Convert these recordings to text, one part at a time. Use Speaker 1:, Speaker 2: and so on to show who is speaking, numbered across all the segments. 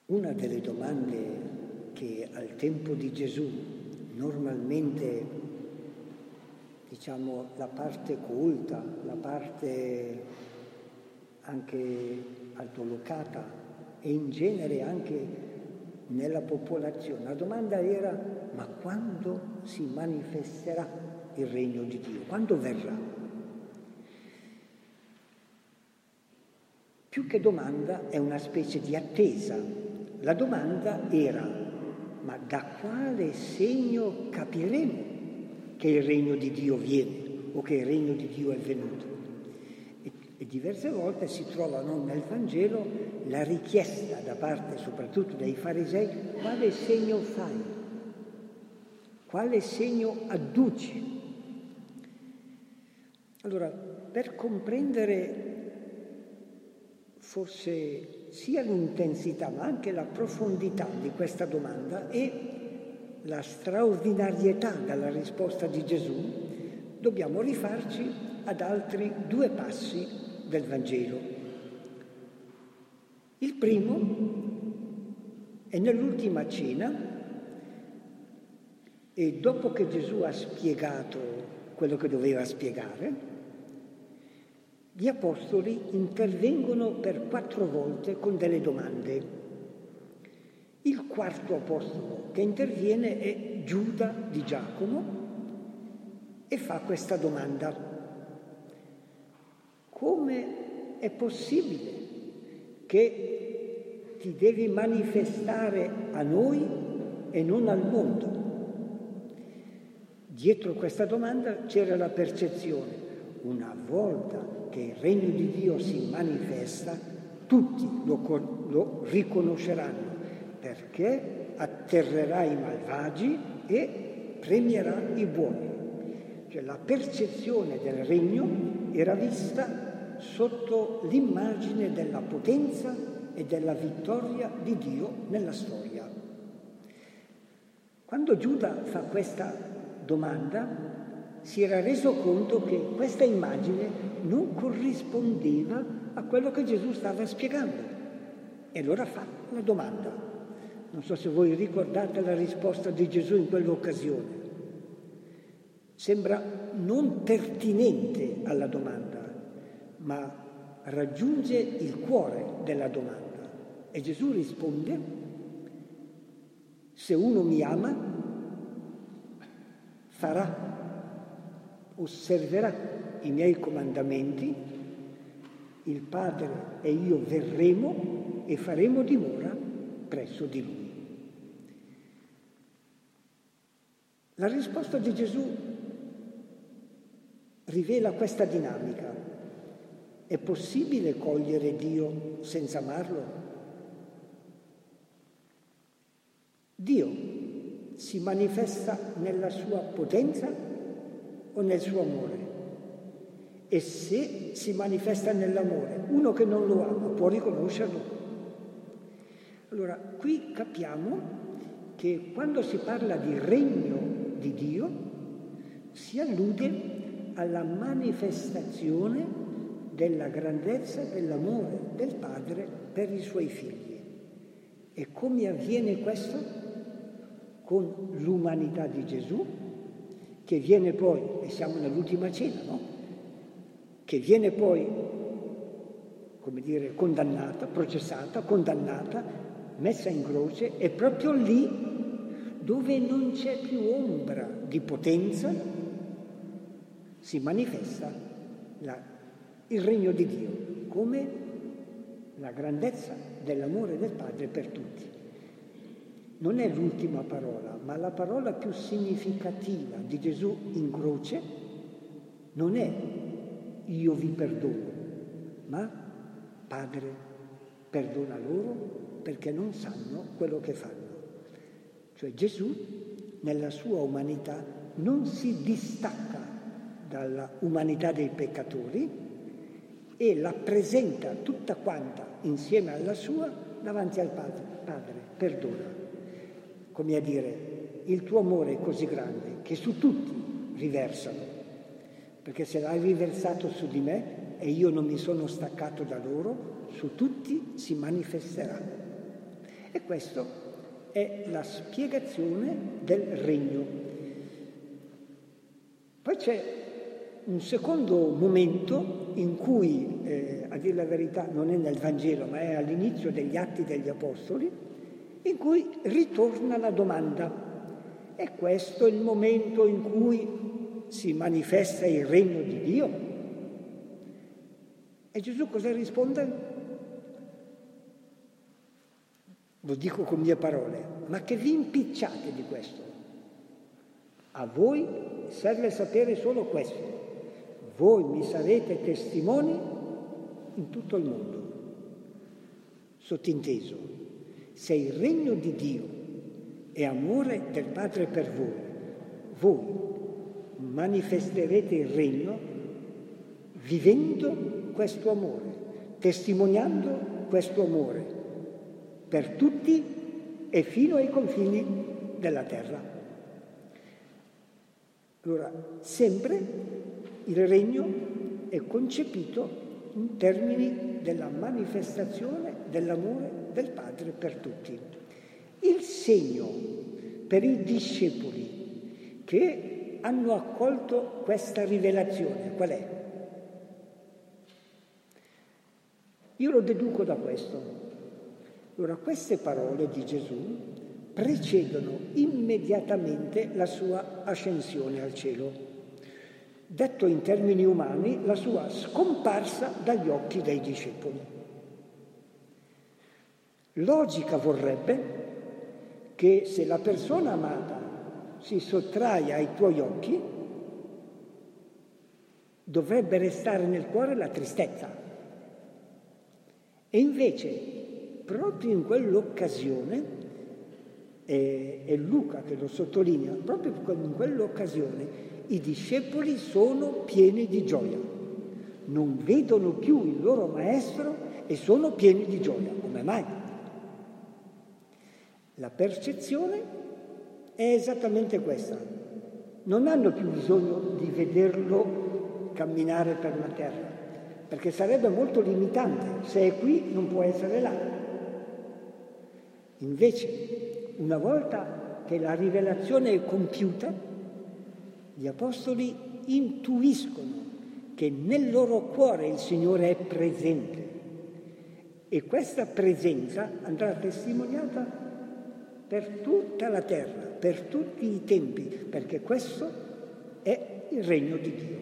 Speaker 1: Una delle domande che al tempo di Gesù normalmente, diciamo, la parte colta, la parte anche altolocata e in genere anche nella popolazione, la domanda era: ma quando si manifesterà il regno di Dio? Quando verrà? Più che domanda è una specie di attesa. La domanda era: ma da quale segno capiremo che il regno di Dio viene o che il regno di Dio è venuto? E diverse volte si trovano nel Vangelo la richiesta da parte soprattutto dei farisei: quale segno fai? Quale segno adduci? Allora, per comprendere forse sia l'intensità ma anche la profondità di questa domanda e la straordinarietà della risposta di Gesù, dobbiamo rifarci ad altri due passi del Vangelo. Il primo è nell'ultima cena, e dopo che Gesù ha spiegato quello che doveva spiegare, gli apostoli intervengono per 4 volte con delle domande. Il quarto apostolo che interviene è Giuda di Giacomo e fa questa domanda: come è possibile che ti devi manifestare a noi e non al mondo? Dietro questa domanda c'era la percezione: una volta che il regno di Dio si manifesta, tutti lo riconosceranno, perché atterrerà i malvagi e premierà i buoni. Cioè la percezione del regno era vista sotto l'immagine della potenza e della vittoria di Dio nella storia. Quando Giuda fa questa domanda, si era reso conto che questa immagine non corrispondeva a quello che Gesù stava spiegando. E allora fa la domanda. Non so se voi ricordate la risposta di Gesù in quell'occasione. Sembra non pertinente alla domanda, ma raggiunge il cuore della domanda. E Gesù risponde: se uno mi ama, osserverà i miei comandamenti, il Padre e io verremo e faremo dimora presso di Lui. La risposta di Gesù rivela questa dinamica. È possibile cogliere Dio senza amarlo? Dio si manifesta nella sua potenza o nel suo amore? E se si manifesta nell'amore, uno che non lo ama può riconoscerlo? Allora, qui capiamo che quando si parla di regno di Dio si allude alla manifestazione della grandezza dell'amore del Padre per i suoi figli. E come avviene questo? Con l'umanità di Gesù, che viene poi, e siamo nell'ultima cena, no? Che viene poi, come dire, condannata, processata, condannata, messa in croce, e proprio lì dove non c'è più ombra di potenza si manifesta il regno di Dio, come la grandezza dell'amore del Padre per tutti. Non è l'ultima parola, ma la parola più significativa di Gesù in croce non è io vi perdono, ma Padre, perdona loro perché non sanno quello che fanno. Cioè Gesù nella sua umanità non si distacca dalla umanità dei peccatori e la presenta tutta quanta insieme alla sua davanti al Padre. Padre, perdona. Come a dire, il tuo amore è così grande che su tutti riversano, perché se l'hai riversato su di me e io non mi sono staccato da loro, su tutti si manifesterà. E questa è la spiegazione del regno. Poi c'è un secondo momento in cui, a dire la verità, non è nel Vangelo, ma è all'inizio degli Atti degli Apostoli, in cui ritorna la domanda. E questo è il momento in cui si manifesta il regno di Dio. E Gesù cosa risponde? Lo dico con mie parole, ma che vi impicciate di questo? A voi serve sapere solo questo. Voi mi sarete testimoni in tutto il mondo. Sottinteso, se il regno di Dio è amore del Padre per voi manifesterete il regno vivendo questo amore, testimoniando questo amore per tutti e fino ai confini della terra. Allora, sempre il regno è concepito in termini della manifestazione dell'amore del Padre per tutti. Il segno per i discepoli che hanno accolto questa rivelazione qual è? Io lo deduco da questo. Allora, queste parole di Gesù precedono immediatamente la sua ascensione al cielo. Detto in termini umani, la sua scomparsa dagli occhi dei discepoli. Logica vorrebbe che se la persona amata si sottrae ai tuoi occhi, dovrebbe restare nel cuore la tristezza. E invece, proprio in quell'occasione, è Luca che lo sottolinea, proprio in quell'occasione i discepoli sono pieni di gioia. Non vedono più il loro maestro e sono pieni di gioia. Come mai? La percezione è esattamente questa. Non hanno più bisogno di vederlo camminare per la terra, perché sarebbe molto limitante. Se è qui, non può essere là. Invece, una volta che la rivelazione è compiuta, gli apostoli intuiscono che nel loro cuore il Signore è presente e questa presenza andrà testimoniata per tutta la terra, per tutti i tempi, perché questo è il regno di Dio.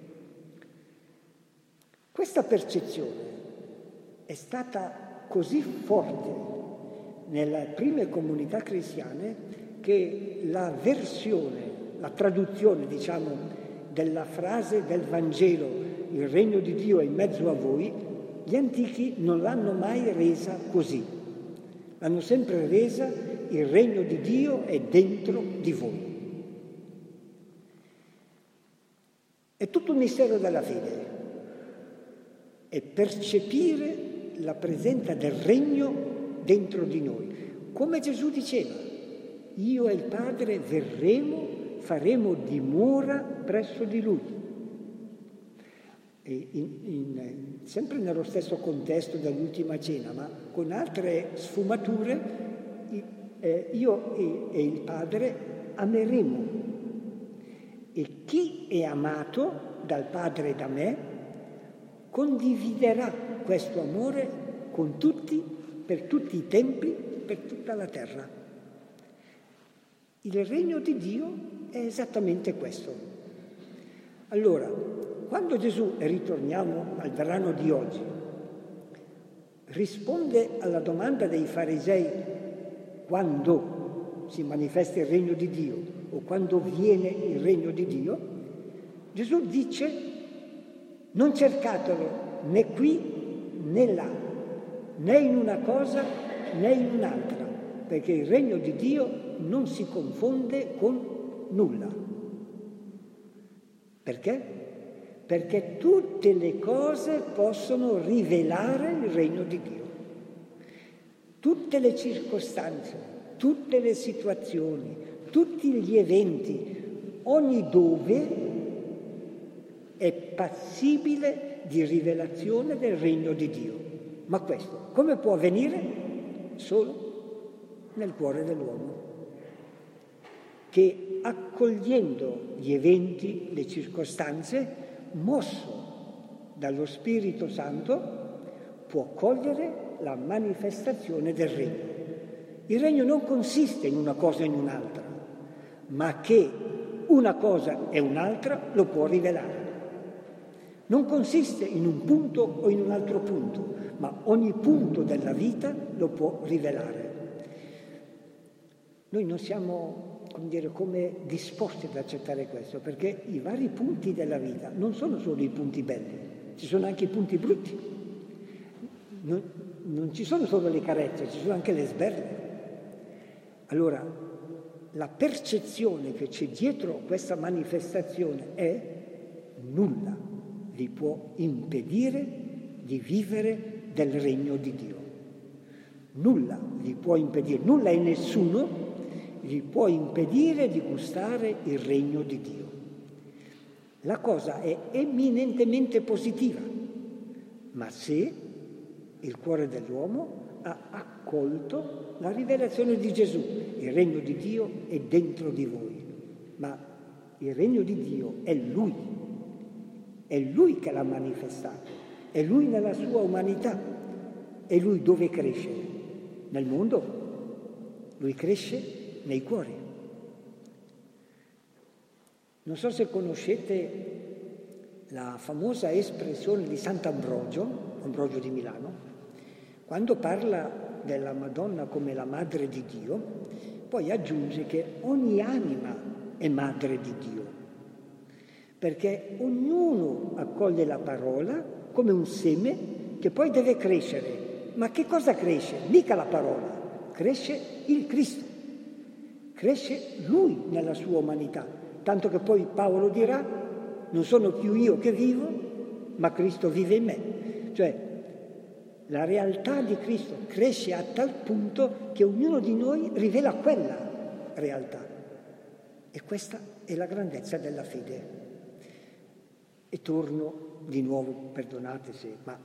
Speaker 1: Questa percezione è stata così forte nelle prime comunità cristiane che la traduzione, della frase del Vangelo, il regno di Dio è in mezzo a voi, gli antichi non l'hanno mai resa così. L'hanno sempre resa: il regno di Dio è dentro di voi. È tutto un mistero della fede. È percepire la presenza del regno dentro di noi. Come Gesù diceva, io e il Padre verremo, faremo dimora presso di Lui. E sempre nello stesso contesto dell'ultima cena, ma con altre sfumature, io e il Padre ameremo. E chi è amato dal Padre e da me condividerà questo amore con tutti, per tutti i tempi, per tutta la terra. Il regno di Dio è esattamente questo. Allora, quando Gesù, e ritorniamo al brano di oggi, risponde alla domanda dei farisei quando si manifesta il regno di Dio o quando viene il regno di Dio, Gesù dice: non cercatelo né qui né là, né in una cosa né in un'altra, perché il regno di Dio non si confonde con nulla. Perché? Perché tutte le cose possono rivelare il regno di Dio. Tutte le circostanze, tutte le situazioni, tutti gli eventi, ogni dove è passibile di rivelazione del regno di Dio. Ma questo come può avvenire? Solo nel cuore dell'uomo, che accogliendo gli eventi, le circostanze, mosso dallo Spirito Santo, può cogliere la manifestazione del regno. Il regno non consiste in una cosa e in un'altra, ma che una cosa e un'altra lo può rivelare. Non consiste in un punto o in un altro punto, ma ogni punto della vita lo può rivelare. Noi non siamo, come disposti ad accettare questo, perché i vari punti della vita non sono solo i punti belli, ci sono anche i punti brutti. Non ci sono solo le carezze, ci sono anche le sberle. Allora, la percezione che c'è dietro questa manifestazione è: nulla li può impedire di vivere del regno di Dio. Nulla li può impedire, nulla e nessuno gli può impedire di gustare il regno di Dio. La cosa è eminentemente positiva, ma se il cuore dell'uomo ha accolto la rivelazione di Gesù, il regno di Dio è dentro di voi, ma il regno di Dio è Lui che l'ha manifestato, è Lui nella sua umanità, è Lui dove cresce? Nel mondo, Lui cresce nei cuori. Non so se conoscete la famosa espressione di Sant'Ambrogio, Ambrogio di Milano, quando parla della Madonna come la Madre di Dio, poi aggiunge che ogni anima è Madre di Dio, perché ognuno accoglie la parola come un seme che poi deve crescere. Ma che cosa cresce? Mica la parola, cresce il Cristo, cresce Lui nella sua umanità, tanto che poi Paolo dirà: non sono più io che vivo, ma Cristo vive in me. Cioè, la realtà di Cristo cresce a tal punto che ognuno di noi rivela quella realtà. E questa è la grandezza della fede. E torno di nuovo, perdonate se, ma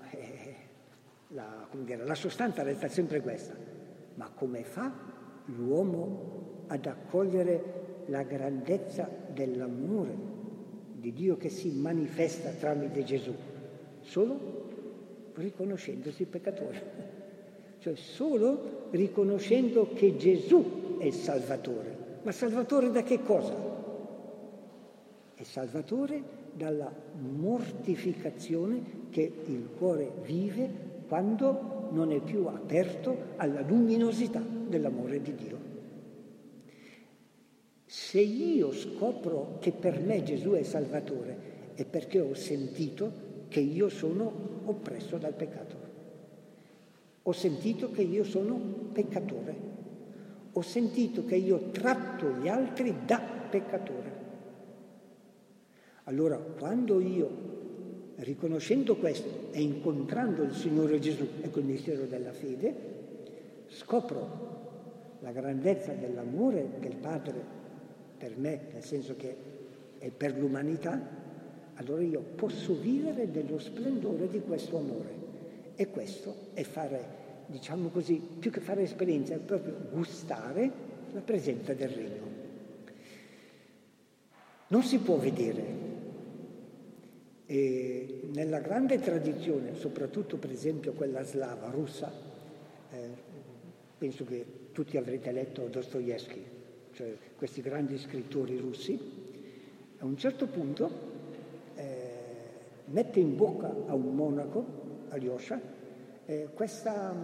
Speaker 1: la sostanza resta sempre questa. Ma come fa l'uomo ad accogliere la grandezza dell'amore di Dio che si manifesta tramite Gesù? Solo riconoscendosi peccatore, cioè solo riconoscendo che Gesù è il Salvatore. Ma Salvatore da che cosa? È Salvatore dalla mortificazione che il cuore vive quando non è più aperto alla luminosità dell'amore di Dio. Se io scopro che per me Gesù è Salvatore, è perché ho sentito che io sono oppresso dal peccato. Ho sentito che io sono peccatore. Ho sentito che io tratto gli altri da peccatore. Allora, quando io, riconoscendo questo e incontrando il Signore Gesù, ecco il mistero della fede, scopro la grandezza dell'amore del Padre per me, nel senso che è per l'umanità, allora io posso vivere dello splendore di questo amore. E questo è fare, diciamo così, più che fare esperienza, è proprio gustare la presenza del regno. Non si può vedere. E nella grande tradizione, soprattutto per esempio quella slava, russa, penso che tutti avrete letto Dostoevskij, cioè questi grandi scrittori russi, a un certo punto mette in bocca a un monaco, Alyosha, questa,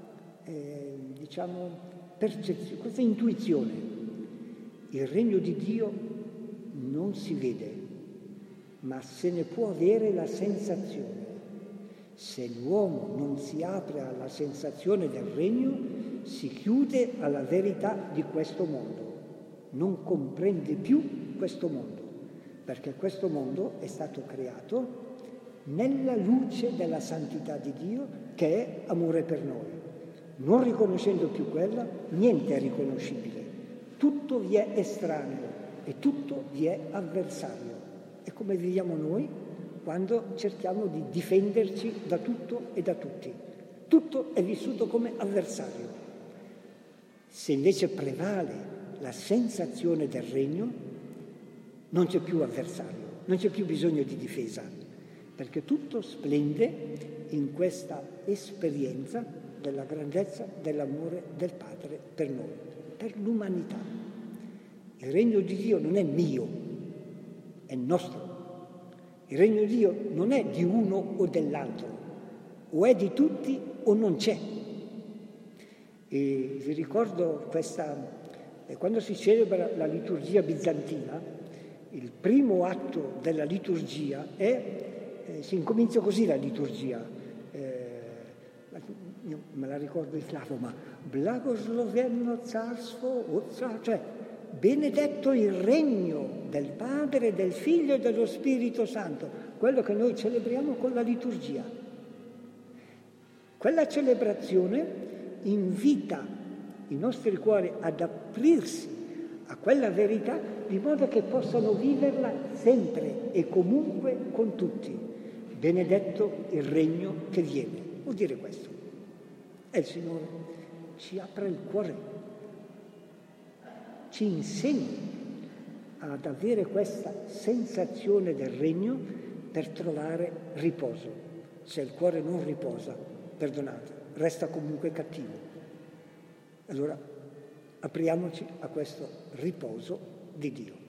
Speaker 1: percezione, questa intuizione. Il regno di Dio non si vede, ma se ne può avere la sensazione. Se l'uomo non si apre alla sensazione del regno, si chiude alla verità di questo mondo, non comprende più questo mondo, perché questo mondo è stato creato nella luce della santità di Dio, che è amore per noi. Non riconoscendo più quella, niente è riconoscibile. Tutto vi è estraneo e tutto vi è avversario. È come viviamo noi quando cerchiamo di difenderci da tutto e da tutti. Tutto è vissuto come avversario. Se invece prevale la sensazione del regno, non c'è più avversario, non c'è più bisogno di difesa, perché tutto splende in questa esperienza della grandezza dell'amore del Padre per noi, per l'umanità. Il regno di Dio non è mio, è nostro. Il regno di Dio non è di uno o dell'altro, o è di tutti o non c'è. E vi ricordo quando si celebra la liturgia bizantina, il primo atto della liturgia si incomincia così la liturgia, io me la ricordo in slavo, ma Blagosloveno Carstvo, cioè benedetto il regno del Padre, del Figlio e dello Spirito Santo, quello che noi celebriamo con la liturgia. Quella celebrazione invita i nostri cuori ad aprirsi a quella verità di modo che possano viverla sempre e comunque con tutti. Benedetto il regno che viene. Vuol dire questo. E il Signore ci apre il cuore, ci insegna ad avere questa sensazione del regno per trovare riposo. Se il cuore non riposa, perdonate, resta comunque cattivo. Allora apriamoci a questo riposo di Dio.